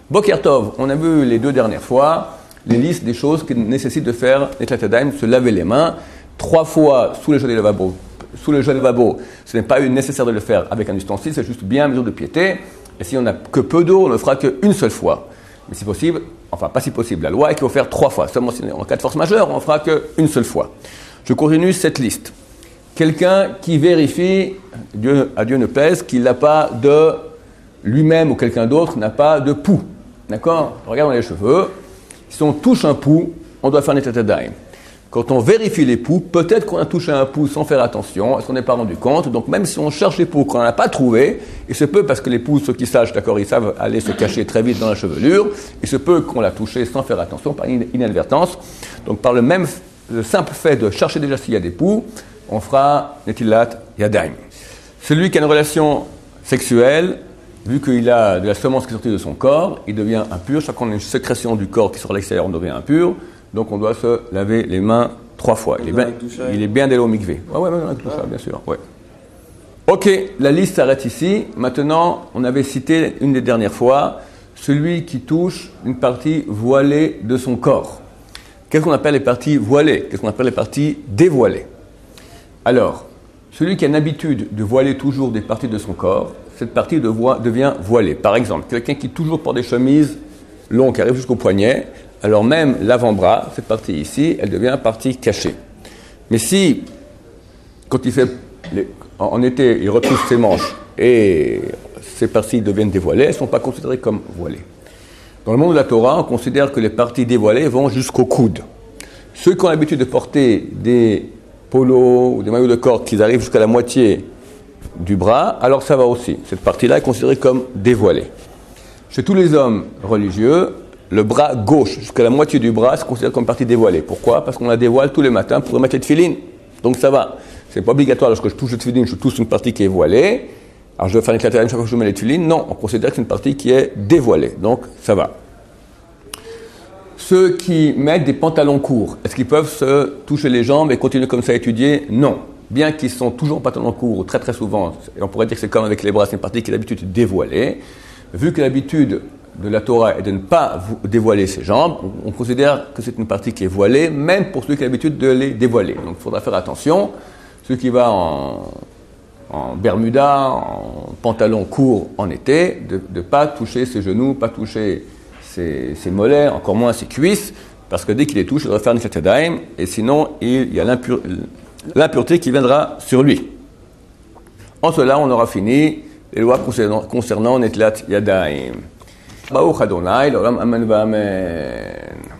Boker Tov, on a vu les 2 dernières fois les listes des choses qui nécessitent de faire Netilat Yadayim, se laver les mains 3 fois sous le gel de lavabo. Sous le gel de lavabo, ce n'est pas nécessaire de le faire avec un ustensile, c'est juste bien à mesure de piété. Et si on n'a que peu d'eau, on ne le fera qu'une seule fois. Mais si possible, enfin pas si possible, la loi est qu'il faut faire 3 fois. Seulement en cas de force majeure, on ne fera qu'une seule fois. Je continue cette liste. Quelqu'un qui vérifie, à Dieu ne plaise, qu'il n'a pas de lui-même ou quelqu'un d'autre n'a pas de poux. D'accord ? Regardons les cheveux. Si on touche un poux, on doit faire Netilat Yadayim. Quand on vérifie les poux, peut-être qu'on a touché un poux sans faire attention, est-ce qu'on n'est pas rendu compte. Donc même si on cherche les poux, qu'on n'en a pas trouvé, il se peut, parce que les poux, ceux qui sachent, d'accord, ils savent aller se cacher très vite dans la chevelure, il se peut qu'on l'a touché sans faire attention, par inadvertance. Donc par le simple fait de chercher déjà s'il y a des poux, on fera Netilat Yadayim. Celui qui a une relation sexuelle, vu qu'il a de la semence qui est sortie de son corps, il devient impur. Chaque fois qu'on a une sécrétion du corps qui sort à l'extérieur, on devient impur. Donc on doit se laver les mains 3 fois. Il est bien délai au mikvé. Oui, bien sûr. Ouais. Ok, la liste s'arrête ici. Maintenant, on avait cité une des dernières fois, celui qui touche une partie voilée de son corps. Qu'est-ce qu'on appelle les parties voilées ? Qu'est-ce qu'on appelle les parties dévoilées ? Alors, celui qui a une habitude de voiler toujours des parties de son corps, cette partie devient voilée. Par exemple, quelqu'un qui toujours porte des chemises longues qui arrivent jusqu'au poignet, alors même l'avant-bras, cette partie ici, elle devient partie cachée. Mais si, quand il fait, en été, il retrousse ses manches et ces parties deviennent dévoilées, elles ne sont pas considérées comme voilées. Dans le monde de la Torah, on considère que les parties dévoilées vont jusqu'au coude. Ceux qui ont l'habitude de porter des polos ou des maillots de corps qui arrivent jusqu'à la moitié du bras, alors ça va aussi. Cette partie-là est considérée comme dévoilée. Chez tous les hommes religieux, le bras gauche jusqu'à la moitié du bras se considère comme partie dévoilée. Pourquoi ? Parce qu'on la dévoile tous les matins pour remettre les tefilines. Donc ça va. C'est pas obligatoire lorsque je touche le tefilin, je touche une partie qui est voilée. Alors je dois faire une Netilat Yadayim chaque fois que je mets les tefilines. Non, on considère que c'est une partie qui est dévoilée. Donc ça va. Ceux qui mettent des pantalons courts, est-ce qu'ils peuvent se toucher les jambes et continuer comme ça à étudier ? Non. Bien qu'ils sont toujours en pantalon court, très très souvent, et on pourrait dire que c'est comme avec les bras, c'est une partie qui est d'habitude dévoilée. Vu que l'habitude de la Torah est de ne pas dévoiler ses jambes, on considère que c'est une partie qui est voilée, même pour ceux qui ont l'habitude de les dévoiler. Donc il faudra faire attention. Ceux qui vont en bermuda, en pantalon court en été, de ne pas toucher ses genoux, pas toucher ses mollets, encore moins ses cuisses, parce que dès qu'il les touche, il doit faire Netilat Yadayim, et sinon il y a l'impureté qui viendra sur lui. En cela, on aura fini les lois concernant Netilat Yadayim. Baruch Adonai, l'olam amen v'amen.